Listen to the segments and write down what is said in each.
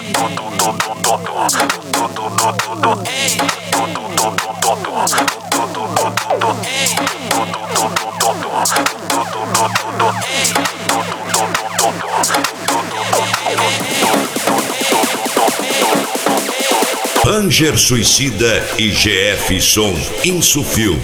Anger Suicida e GF Som Insufilme.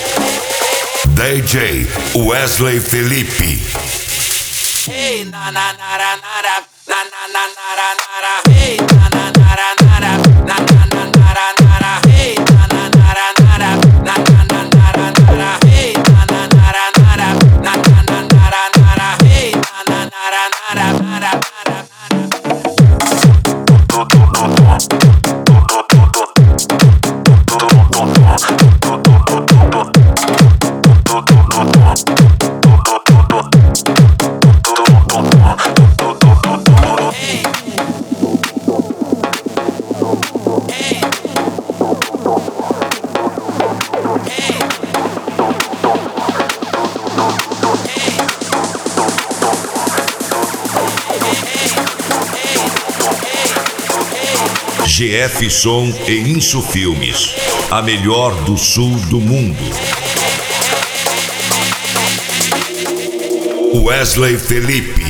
DJ Wesley Felipe. Hey, na na na na na na na na na na. Hey, na na na na na na na na na. Hey, na na na na na na na na na. Hey, na na na na na na na na. Hey, na na na na na. GF Som e Insufilmes, a melhor do sul do mundo. Wesley Felipe.